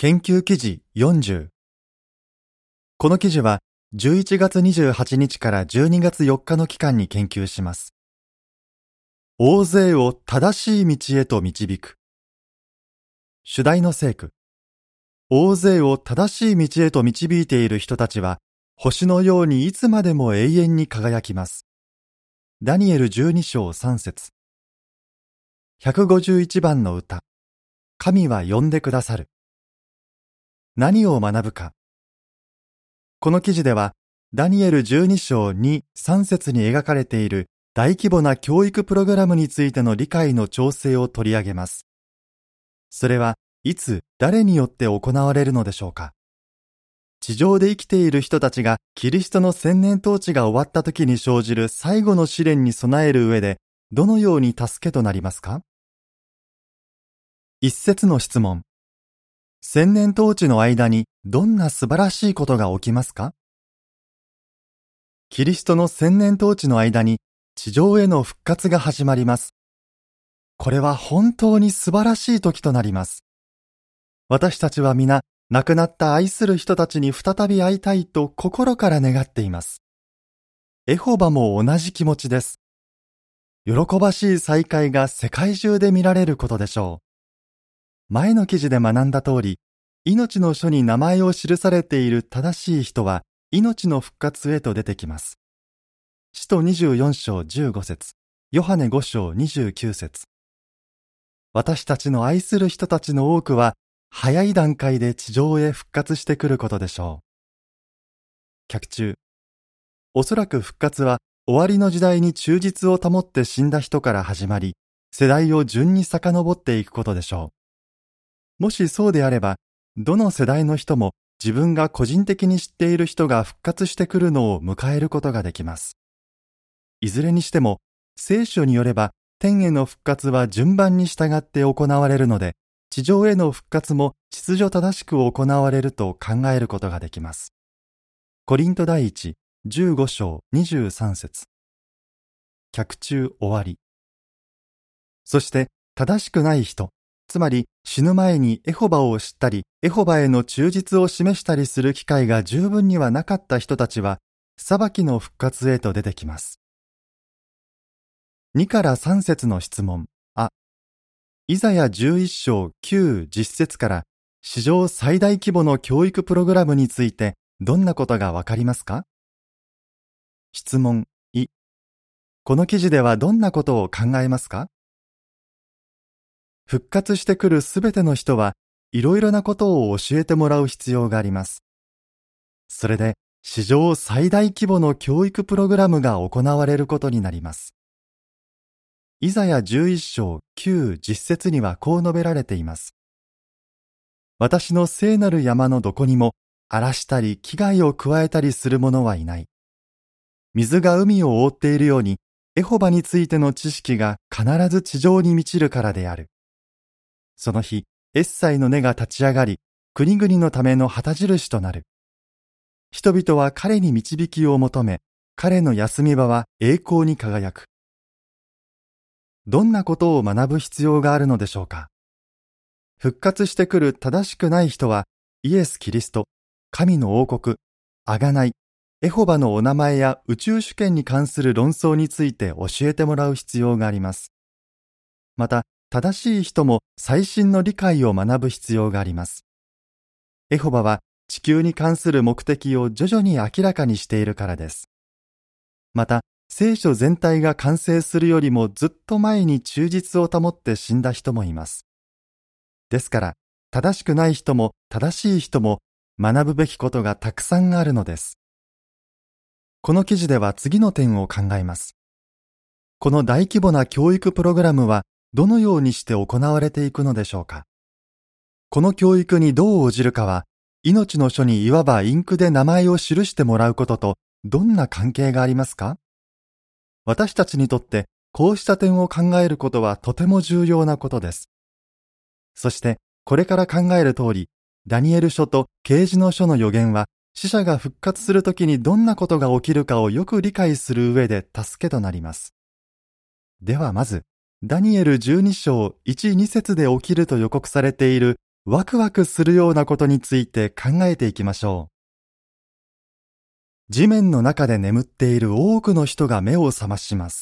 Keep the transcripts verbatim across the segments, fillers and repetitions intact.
研究記事よんじゅう。この記事はじゅういちがつにじゅうはちにちからじゅうにがつよっかの期間に研究します。大勢を正しい道へと導く。主題の聖句。大勢を正しい道へと導いている人たちは、星のようにいつまでも永遠に輝きます。ダニエルじゅうにしょうさんせつ。ひゃくごじゅういちばんの歌。神は呼んでくださる。何を学ぶか。この記事では、ダニエルじゅうにしょうに、さんせつに描かれている大規模な教育プログラムについての理解の調整を取り上げます。それはいつ、誰によって行われるのでしょうか。地上で生きている人たちがキリストの千年統治が終わった時に生じる最後の試練に備える上で、どのように助けとなりますか？一節の質問。千年統治の間にどんな素晴らしいことが起きますか？キリストの千年統治の間に地上への復活が始まります。これは本当に素晴らしい時となります。私たちは皆、亡くなった愛する人たちに再び会いたいと心から願っています。エホバも同じ気持ちです。喜ばしい再会が世界中で見られることでしょう。前の記事で学んだ通り、命の書に名前を記されている正しい人は、命の復活へと出てきます。使徒にじゅうよんしょうじゅうごせつ、ヨハネごしょうにじゅうきゅうせつ。私たちの愛する人たちの多くは、早い段階で地上へ復活してくることでしょう。脚注。おそらく復活は、終わりの時代に忠実を保って死んだ人から始まり、世代を順に遡っていくことでしょう。もしそうであれば、どの世代の人も自分が個人的に知っている人が復活してくるのを迎えることができます。いずれにしても、聖書によれば天への復活は順番に従って行われるので、地上への復活も秩序正しく行われると考えることができます。コリント第一、じゅうごしょうにじゅうさんせつ。脚注終わり。そして、正しくない人、つまり死ぬ前にエホバを知ったり、エホバへの忠実を示したりする機会が十分にはなかった人たちは、裁きの復活へと出てきます。にからさんせつの質問。あ、イザヤじゅういっしょうきゅう、じゅっせつから史上最大規模の教育プログラムについてどんなことがわかりますか？質問い、この記事ではどんなことを考えますか？復活してくるすべての人はいろいろなことを教えてもらう必要があります。それで史上最大規模の教育プログラムが行われることになります。イザヤじゅういっしょうきゅう、じゅっせつにはこう述べられています。私の聖なる山のどこにも荒らしたり危害を加えたりする者はいない。水が海を覆っているようにエホバについての知識が必ず地上に満ちるからである。その日、エッサイの根が立ち上がり、国々のための旗印となる。人々は彼に導きを求め、彼の休み場は栄光に輝く。どんなことを学ぶ必要があるのでしょうか。復活してくる正しくない人は、イエス・キリスト、神の王国、あがない、エホバのお名前や宇宙主権に関する論争について教えてもらう必要があります。また、正しい人も最新の理解を学ぶ必要があります。エホバは地球に関する目的を徐々に明らかにしているからです。また、聖書全体が完成するよりもずっと前に忠実を保って死んだ人もいます。ですから、正しくない人も正しい人も学ぶべきことがたくさんあるのです。この記事では次の点を考えます。この大規模な教育プログラムはどのようにして行われていくのでしょうか。この教育にどう応じるかは、命の書にいわばインクで名前を記してもらうこととどんな関係がありますか？私たちにとってこうした点を考えることはとても重要なことです。そしてこれから考える通り、ダニエル書と啓示の書の予言は死者が復活するときにどんなことが起きるかをよく理解する上で助けとなります。ではまず、ダニエルじゅうにしょういち、にせつで起きると予告されているワクワクするようなことについて考えていきましょう。地面の中で眠っている多くの人が目を覚まします。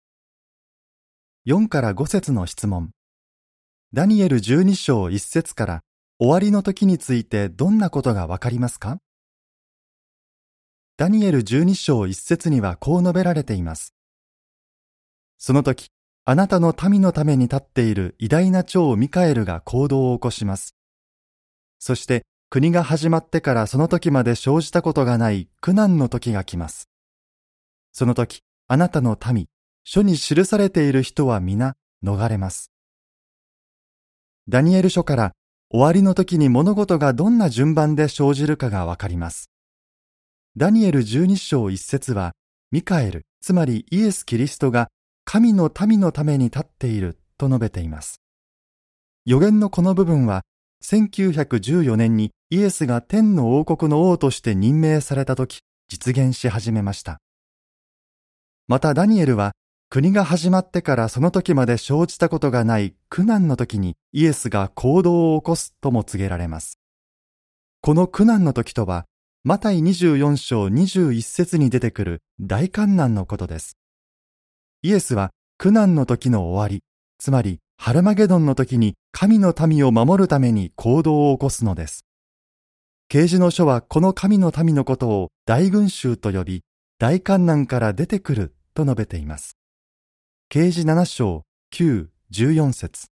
よんからご節の質問。ダニエルじゅうに章いち節から終わりの時についてどんなことがわかりますか？ダニエルじゅうに章いち節にはこう述べられています。その時、あなたの民のために立っている偉大な長ミカエルが行動を起こします。そして国が始まってからその時まで生じたことがない苦難の時が来ます。その時、あなたの民、書に記されている人は皆逃れます。ダニエル書から終わりの時に物事がどんな順番で生じるかがわかります。ダニエルじゅうに章いち節は、ミカエル、つまりイエス・キリストが神の民のために立っていると述べています。預言のこの部分は、せんきゅうひゃくじゅうよねんにイエスが天の王国の王として任命された時、実現し始めました。またダニエルは、国が始まってからその時まで生じたことがない苦難の時にイエスが行動を起こすとも告げられます。この苦難の時とは、マタイにじゅうよん章にじゅういち節に出てくる大患難のことです。イエスは苦難の時の終わり、つまりハルマゲドンの時に神の民を守るために行動を起こすのです。啓示の書はこの神の民のことを大群衆と呼び、大患難から出てくると述べています。啓示なな章きゅう、じゅうよん節。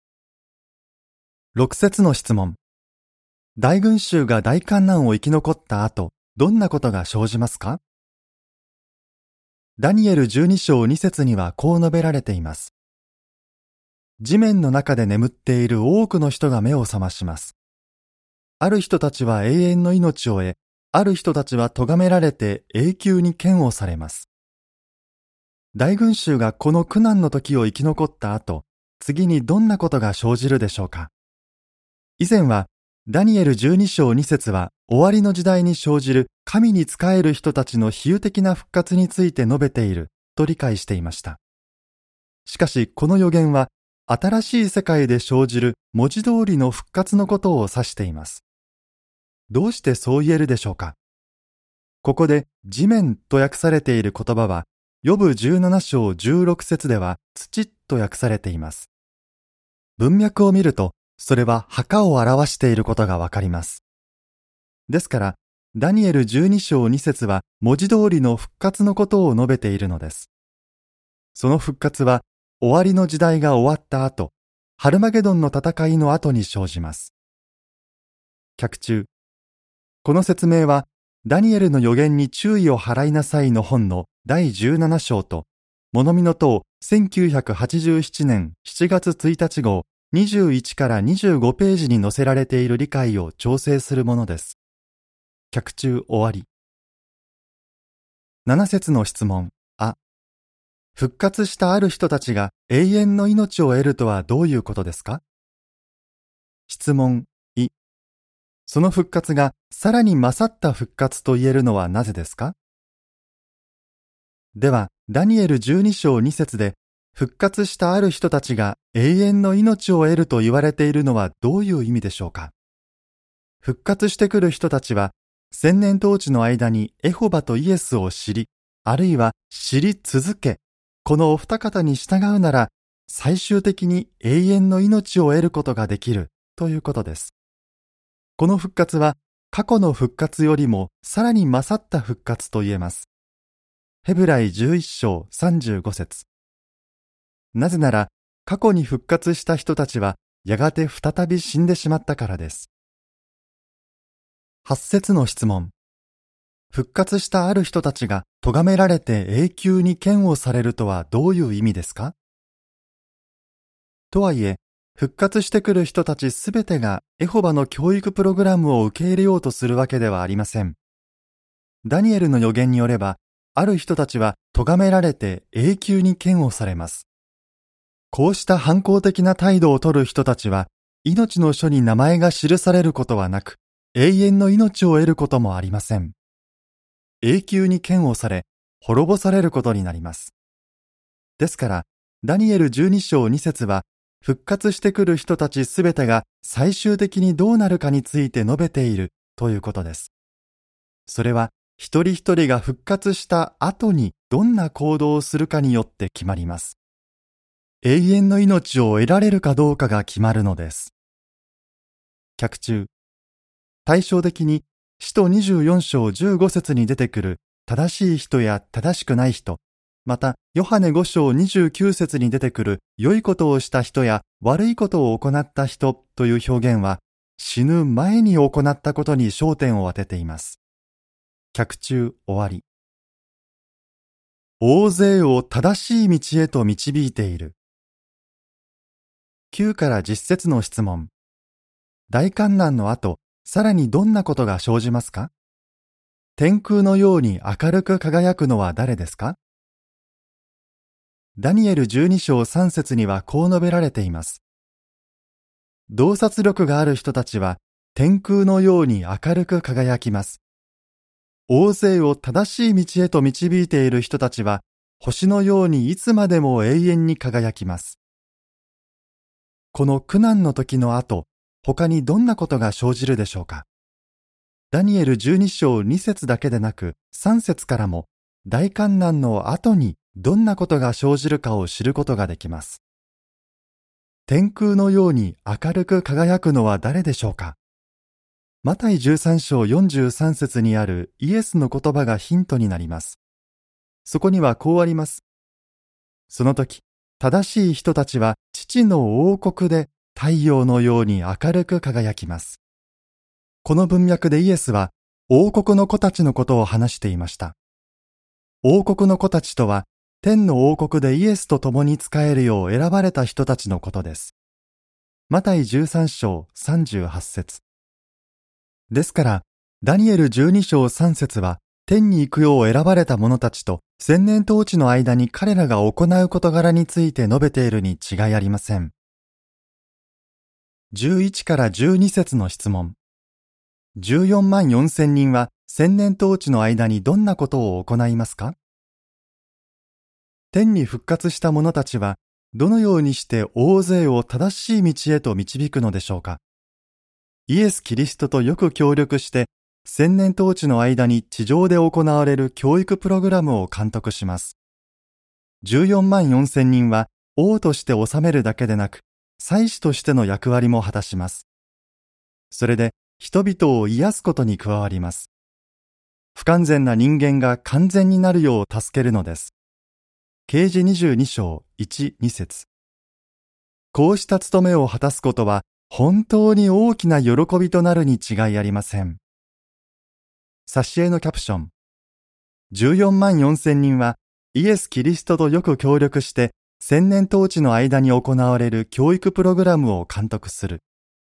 ろく節の質問。大群衆が大患難を生き残った後、どんなことが生じますか？ダニエルじゅうに章に節にはこう述べられています。地面の中で眠っている多くの人が目を覚まします。ある人たちは永遠の命を得、ある人たちは咎められて永久に嫌悪されます。大群衆がこの苦難の時を生き残った後、次にどんなことが生じるでしょうか？以前は、ダニエルじゅうに章に節は終わりの時代に生じる神に仕える人たちの比喩的な復活について述べていると理解していました。しかしこの予言は新しい世界で生じる文字通りの復活のことを指しています。どうしてそう言えるでしょうか？ここで地面と訳されている言葉はヨブじゅうなな章じゅうろく節では土と訳されています。文脈を見るとそれは墓を表していることがわかります。ですから、ダニエルじゅうに章に節は文字通りの復活のことを述べているのです。その復活は終わりの時代が終わった後、ハルマゲドンの戦いの後に生じます。脚注。この説明は、ダニエルの予言に注意を払いなさいの本のだいじゅうなな章と、物見の塔せんきゅうひゃくはちじゅうななねんしちがつついたち号にじゅういちからにじゅうごページに載せられている理解を調整するものです。脚注終わり。なな節の質問。あ、復活したある人たちが永遠の命を得るとはどういうことですか？質問。い、その復活がさらに勝った復活と言えるのはなぜですか？では、ダニエルじゅうに章に節で復活したある人たちが永遠の命を得ると言われているのはどういう意味でしょうか？復活してくる人たちは千年統治の間にエホバとイエスを知り、あるいは知り続け、このお二方に従うなら最終的に永遠の命を得ることができるということです。この復活は過去の復活よりもさらに勝った復活と言えます。ヘブライじゅういち章さんじゅうご節。なぜなら過去に復活した人たちはやがて再び死んでしまったからです。はち節の質問。復活したある人たちが咎められて永久に嫌悪されるとはどういう意味ですか？とはいえ、復活してくる人たちすべてがエホバの教育プログラムを受け入れようとするわけではありません。ダニエルの予言によれば、ある人たちは咎められて永久に嫌悪されます。こうした反抗的な態度を取る人たちは、命の書に名前が記されることはなく、永遠の命を得ることもありません。永久に嫌悪され、滅ぼされることになります。ですから、ダニエルじゅうに章に節は、 復活してくる人たちすべてが最終的にどうなるかについて述べているということです。それは一人一人が復活した後にどんな行動をするかによって決まります。永遠の命を得られるかどうかが決まるのです。脚注。対照的に使徒にじゅうよん章じゅうご節に出てくる正しい人や正しくない人、またヨハネご章にじゅうきゅう節に出てくる良いことをした人や悪いことを行った人という表現は、死ぬ前に行ったことに焦点を当てています。脚注終わり。大勢を正しい道へと導いている。きゅうからじゅっ節の質問。大観難の後、さらにどんなことが生じますか？天空のように明るく輝くのは誰ですか？ダニエルじゅうに章さん節にはこう述べられています。洞察力がある人たちは天空のように明るく輝きます。大勢を正しい道へと導いている人たちは星のようにいつまでも永遠に輝きます。この苦難の時の後、他にどんなことが生じるでしょうか？ダニエルじゅうに章に節だけでなくさん節からも大観難の後にどんなことが生じるかを知ることができます。天空のように明るく輝くのは誰でしょうか？マタイじゅうさん章よんじゅうさん節にあるイエスの言葉がヒントになります。そこにはこうあります。その時、正しい人たちは父の王国で太陽のように明るく輝きます。この文脈でイエスは王国の子たちのことを話していました。王国の子たちとは、天の王国でイエスと共に仕えるよう選ばれた人たちのことです。マタイじゅうさん章さんじゅうはち節。ですから、ダニエルじゅうに章さん節は、天に行くよう選ばれた者たちと千年統治の間に彼らが行う事柄について述べているに違いありません。じゅういちからじゅうに節の質問。じゅうよん万よん千人は千年統治の間にどんなことを行いますか？天に復活した者たちはどのようにして大勢を正しい道へと導くのでしょうか？イエス・キリストとよく協力して千年統治の間に地上で行われる教育プログラムを監督します。じゅうよん万よん千人は王として治めるだけでなく、祭司としての役割も果たします。それで人々を癒すことに加わります。不完全な人間が完全になるよう助けるのです。啓示にじゅうに章いち、に節。こうした務めを果たすことは本当に大きな喜びとなるに違いありません。挿絵のキャプション。じゅうよん万よん千人はイエス・キリストとよく協力して千年統治の間に行われる教育プログラムを監督する。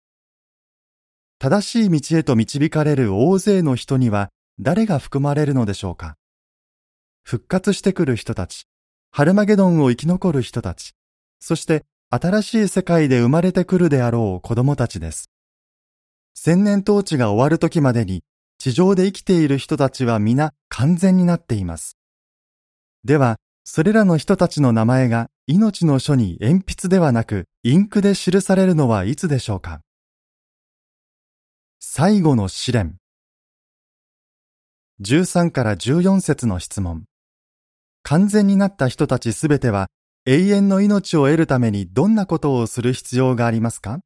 正しい道へと導かれる大勢の人には誰が含まれるのでしょうか？復活してくる人たち、ハルマゲドンを生き残る人たち、そして新しい世界で生まれてくるであろう子供たちです。千年統治が終わる時までに地上で生きている人たちは皆完全になっています。では、それらの人たちの名前が命の書に鉛筆ではなくインクで記されるのはいつでしょうか？最後の試練。じゅうさんからじゅうよん節の質問。完全になった人たちすべては永遠の命を得るためにどんなことをする必要がありますか？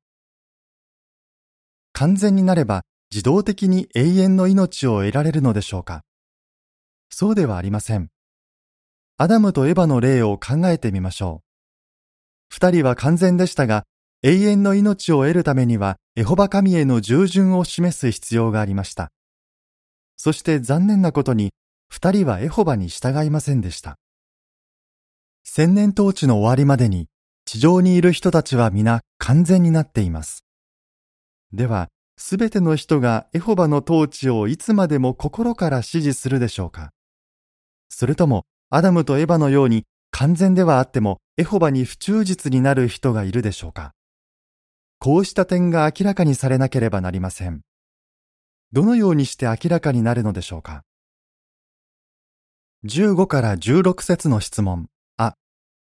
完全になれば自動的に永遠の命を得られるのでしょうか？そうではありません。アダムとエバの例を考えてみましょう。二人は完全でしたが、永遠の命を得るためにはエホバ神への従順を示す必要がありました。そして残念なことに、二人はエホバに従いませんでした。千年統治の終わりまでに、地上にいる人たちは皆完全になっています。では、すべての人がエホバの統治をいつまでも心から支持するでしょうか？それとも、アダムとエバのように完全ではあってもエホバに不忠実になる人がいるでしょうか？こうした点が明らかにされなければなりません。どのようにして明らかになるのでしょうか？じゅうごからじゅうろく節の質問。あ、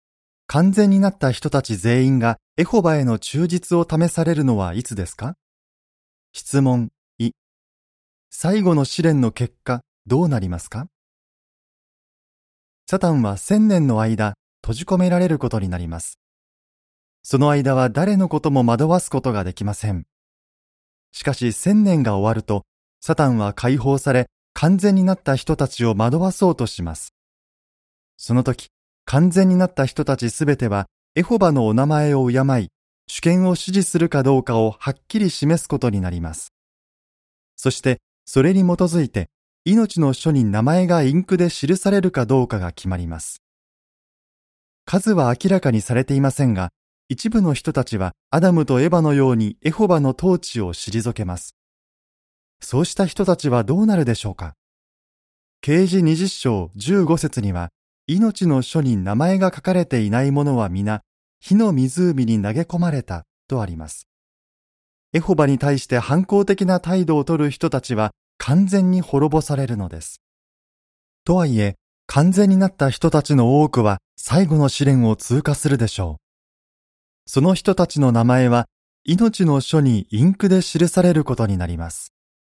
完全になった人たち全員がエホバへの忠実を試されるのはいつですか？質問い。最後の試練の結果、どうなりますか？サタンは千年の間、閉じ込められることになります。その間は誰のことも惑わすことができません。しかし千年が終わると、サタンは解放され、完全になった人たちを惑わそうとします。その時、完全になった人たちすべては、エホバのお名前を敬い、主権を支持するかどうかをはっきり示すことになります。そして、それに基づいて、命の書に名前がインクで記されるかどうかが決まります。数は明らかにされていませんが、一部の人たちはアダムとエバのようにエホバの統治を退けます。そうした人たちはどうなるでしょうか？啓示にじゅっ章じゅうご節には、命の書に名前が書かれていない者は皆、火の湖に投げ込まれたとあります。エホバに対して反抗的な態度を取る人たちは完全に滅ぼされるのです。とはいえ、完全になった人たちの多くは最後の試練を通過するでしょう。その人たちの名前は命の書にインクで記されることになります。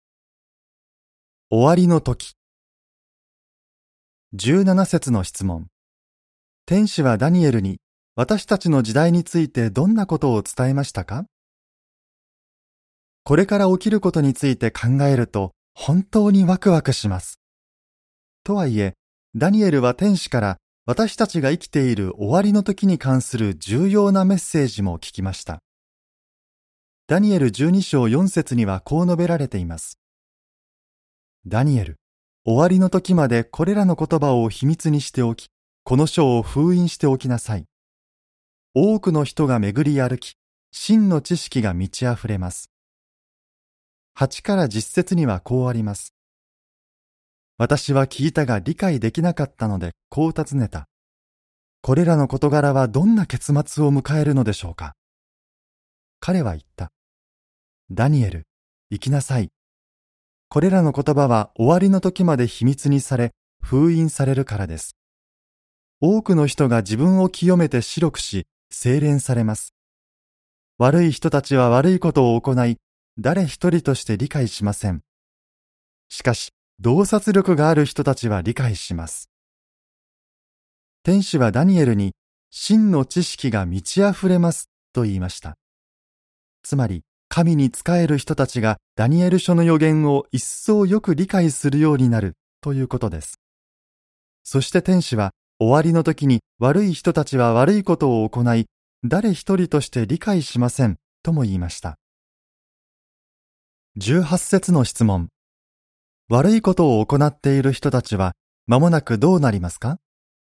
終わりの時。じゅうなな節の質問。天使はダニエルに私たちの時代についてどんなことを伝えましたか？これから起きることについて考えると本当にワクワクします。とはいえ、ダニエルは天使から私たちが生きている終わりの時に関する重要なメッセージも聞きました。ダニエルじゅうに章よん節にはこう述べられています。ダニエル、終わりの時までこれらの言葉を秘密にしておき、この書を封印しておきなさい。多くの人が巡り歩き、真の知識が満ち溢れます。はちからじゅっ節にはこうあります。私は聞いたが理解できなかったのでこう尋ねた。これらの事柄はどんな結末を迎えるのでしょうか？彼は言った。ダニエル、行きなさい。これらの言葉は終わりの時まで秘密にされ、封印されるからです。多くの人が自分を清めて白くし、精錬されます。悪い人たちは悪いことを行い、誰一人として理解しません。しかし、洞察力がある人たちは理解します。天使はダニエルに、真の知識が満ち溢れますと言いました。つまり、神に仕える人たちがダニエル書の予言を一層よく理解するようになるということです。そして天使は、終わりの時に悪い人たちは悪いことを行い、誰一人として理解しませんとも言いました。じゅうはち節の質問。悪いことを行っている人たちは間もなくどうなりますか？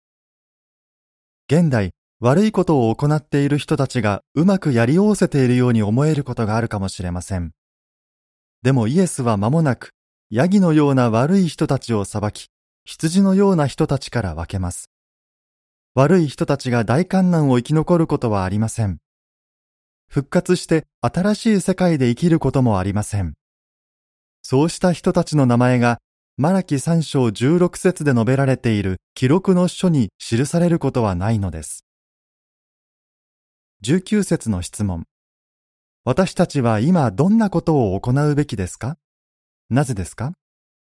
現代、悪いことを行っている人たちがうまくやりおおせているように思えることがあるかもしれません。でもイエスは間もなく、ヤギのような悪い人たちを裁き、羊のような人たちから分けます。悪い人たちが大観難を生き残ることはありません。復活して新しい世界で生きることもありません。そうした人たちの名前が、マラキさん章じゅうろく節で述べられている記録の書に記されることはないのです。じゅうきゅう節の質問。私たちは今どんなことを行うべきですか？なぜですか？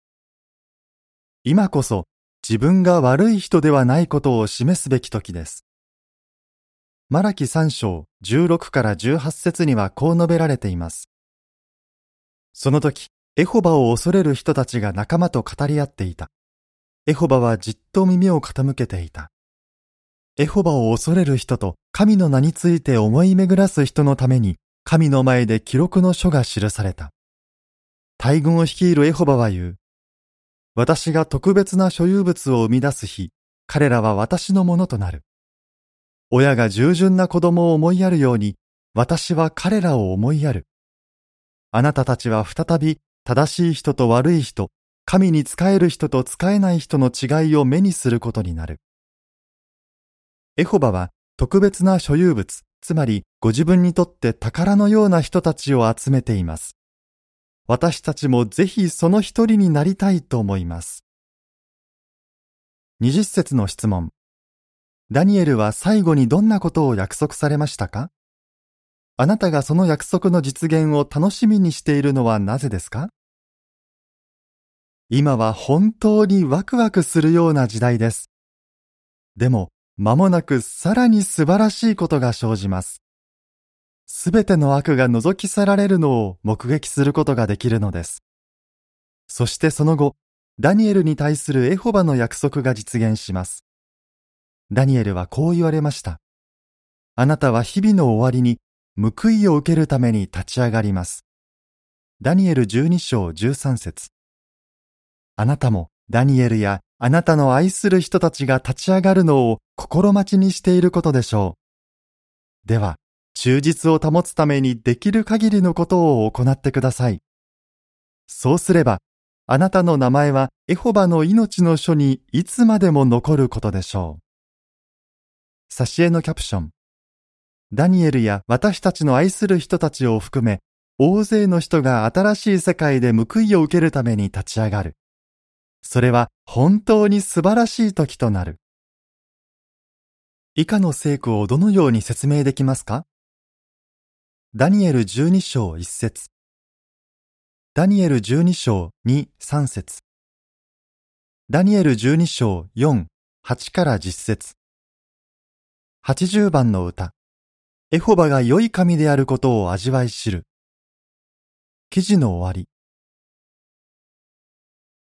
今こそ自分が悪い人ではないことを示すべき時です。マラキさん章じゅうろくからじゅうはち節にはこう述べられています。その時、エホバを恐れる人たちが仲間と語り合っていた。エホバはじっと耳を傾けていた。エホバを恐れる人と神の名について思い巡らす人のために、神の前で記録の書が記された。大軍を率いるエホバは言う。私が特別な所有物を生み出す日、彼らは私のものとなる。親が従順な子供を思いやるように、私は彼らを思いやる。あなたたちは再び正しい人と悪い人、神に仕える人と仕えない人の違いを目にすることになる。エホバは特別な所有物、つまりご自分にとって宝のような人たちを集めています。私たちもぜひその一人になりたいと思います。にじゅっ節の質問。 ダニエルは最後にどんなことを約束されましたか？あなたがその約束の実現を楽しみにしているのはなぜですか？今は本当にワクワクするような時代です。でも、間もなくさらに素晴らしいことが生じます。すべての悪が除き去られるのを目撃することができるのです。そしてその後、ダニエルに対するエホバの約束が実現します。ダニエルはこう言われました。あなたは日々の終わりに報いを受けるために立ち上がります。ダニエルじゅうに章じゅうさん節。あなたもダニエルやあなたの愛する人たちが立ち上がるのを心待ちにしていることでしょう。では、忠実を保つためにできる限りのことを行ってください。そうすれば、あなたの名前はエホバの命の書にいつまでも残ることでしょう。挿絵のキャプション。ダニエルや私たちの愛する人たちを含め、大勢の人が新しい世界で報いを受けるために立ち上がる。それは本当に素晴らしい時となる。以下の聖句をどのように説明できますか？ダニエルじゅうに章いち節。ダニエルじゅうに章に、さん節。ダニエルじゅうに章よん、はちからじゅっ節。はちじゅう番の歌。エホバが良い神であることを味わい知る。記事の終わり。